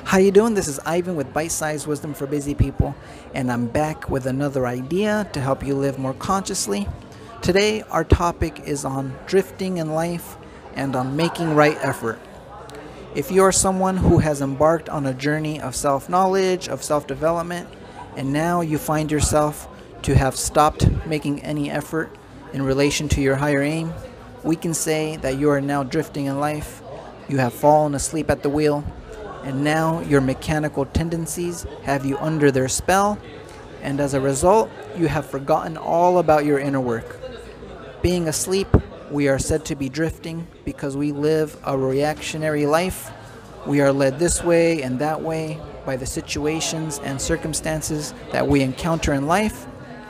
How you doing? This is Ivan with Bite-Sized Wisdom for Busy People, and I'm back with another idea to help you live more consciously. Today, our topic is on drifting in life and on making right effort. If you are someone who has embarked on a journey of self-knowledge, of self-development, and now you find yourself to have stopped making any effort in relation to your higher aim, we can say that you are now drifting in life. You have fallen asleep at the wheel, and now your mechanical tendencies have you under their spell, and as a result, you have forgotten all about your inner work. Being asleep, we are said to be drifting because we live a reactionary life. We are led this way and that way by the situations and circumstances that we encounter in life.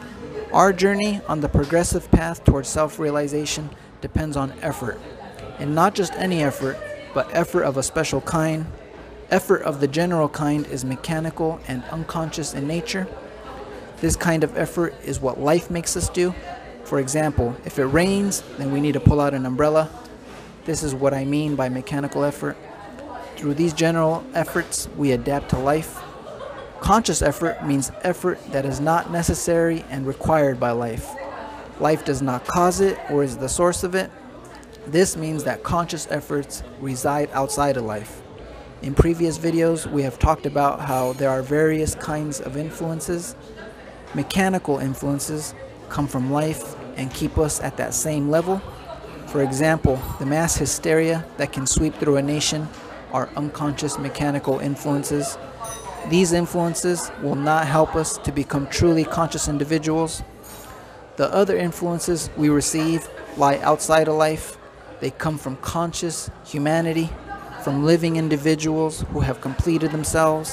Our journey on the progressive path towards self-realization depends on effort, and not just any effort, but effort of a special kind. Effort of the general kind is mechanical and unconscious in nature. This kind of effort is what life makes us do. For example, if it rains, then we need to pull out an umbrella. This is what I mean by mechanical effort. Through these general efforts, we adapt to life. Conscious effort means effort that is not necessary and required by life. Life does not cause it or is the source of it. This means that conscious efforts reside outside of life. In previous videos, we have talked about how there are various kinds of influences. Mechanical influences come from life and keep us at that same level. For example, the mass hysteria that can sweep through a nation are unconscious mechanical influences. These influences will not help us to become truly conscious individuals. The other influences we receive lie outside of life. They come from conscious humanity, from living individuals who have completed themselves,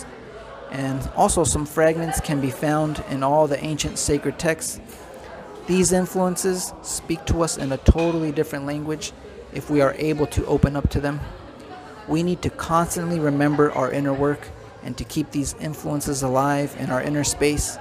and also some fragments can be found in all the ancient sacred texts. These influences speak to us in a totally different language if we are able to open up to them. We need to constantly remember our inner work and to keep these influences alive in our inner space.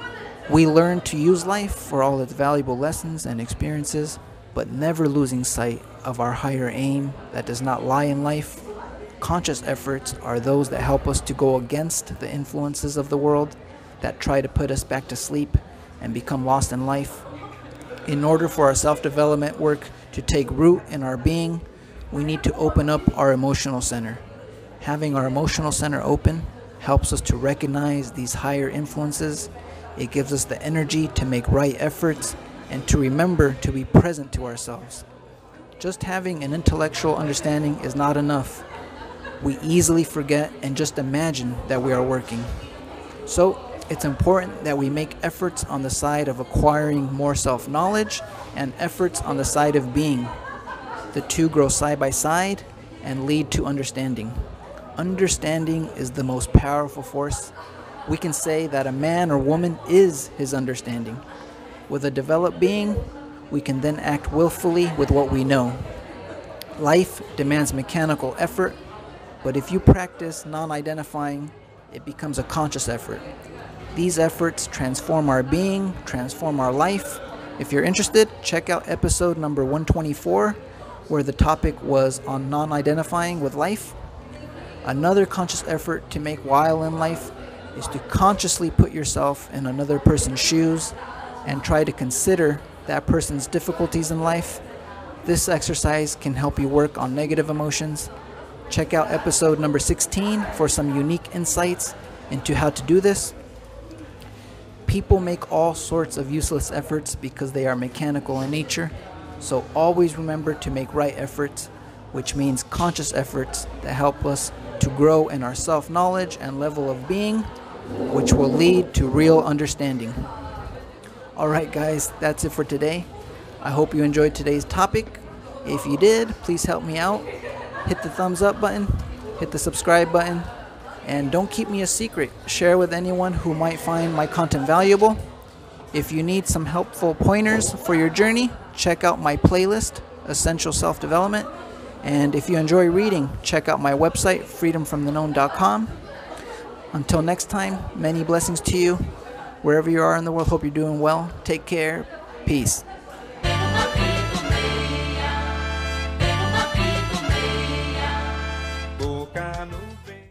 We learn to use life for all its valuable lessons and experiences, but never losing sight of our higher aim that does not lie in life. Conscious efforts are those that help us to go against the influences of the world that try to put us back to sleep and become lost in life. In order for our self-development work to take root in our being, we need to open up our emotional center. Having our emotional center open helps us to recognize these higher influences. It gives us the energy to make right efforts and to remember to be present to ourselves. Just having an intellectual understanding is not enough. We easily forget and just imagine that we are working. So it's important that we make efforts on the side of acquiring more self-knowledge and efforts on the side of being. The two grow side by side and lead to understanding. Understanding is the most powerful force. We can say that a man or woman is his understanding. With a developed being, we can then act willfully with what we know. Life demands mechanical effort, but if you practice non-identifying, it becomes a conscious effort. These efforts transform our being, transform our life. If you're interested, check out episode number 124, where the topic was on non-identifying with life. Another conscious effort to make while in life is to consciously put yourself in another person's shoes and try to consider that person's difficulties in life. This exercise can help you work on negative emotions. Check out episode number 16 for some unique insights into how to do this. People make all sorts of useless efforts because they are mechanical in nature, so always remember to make right efforts, which means conscious efforts that help us to grow in our self-knowledge and level of being, which will lead to real understanding. Alright guys, that's it for today. I hope you enjoyed today's topic. If you did, please help me out. Hit the thumbs up button, hit the subscribe button, and don't keep me a secret. Share with anyone who might find my content valuable. If you need some helpful pointers for your journey, check out my playlist, Essential Self-Development. And if you enjoy reading, check out my website, freedomfromtheknown.com. Until next time, many blessings to you. Wherever you are in the world, hope you're doing well. Take care. Peace. Boca no vento.